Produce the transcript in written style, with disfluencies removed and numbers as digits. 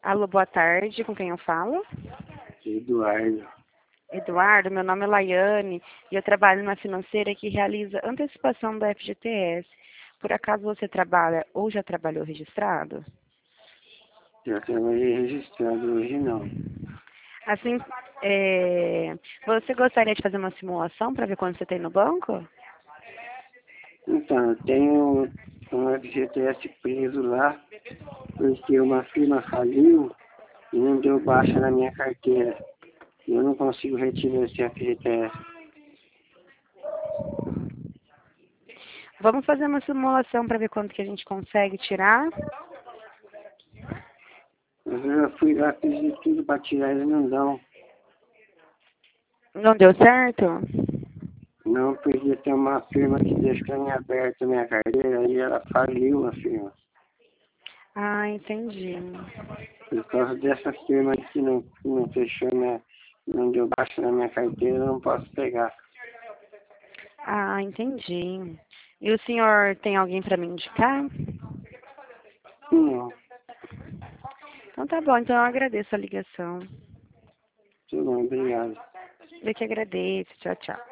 Alô, boa tarde, com quem eu falo? Eduardo. Eduardo, meu nome é Laiane e eu trabalho numa financeira que realiza antecipação do FGTS. Por acaso você trabalha ou já trabalhou registrado? Já trabalhei registrado, hoje não. Assim, você gostaria de fazer uma simulação para ver quanto você tem no banco? Então, eu tenho um FGTS preso lá, porque uma firma faliu e não deu baixa na minha carteira. E eu não consigo retirar esse FGTS. Vamos fazer uma simulação para ver quanto que a gente consegue tirar? Mas eu já fui lá, fiz de tudo para tirar, eles não dão. Não deu certo? Não, porque tem uma firma que deixou em aberto a minha carteira e ela faliu a firma. Ah, entendi. Por causa dessa firma que não fechou não deu baixa na minha carteira, eu não posso pegar. Ah, entendi. E o senhor tem alguém para me indicar? Não, Então tá bom, então eu agradeço a ligação. tudo bem, obrigado. Eu que agradeço. Tchau, tchau.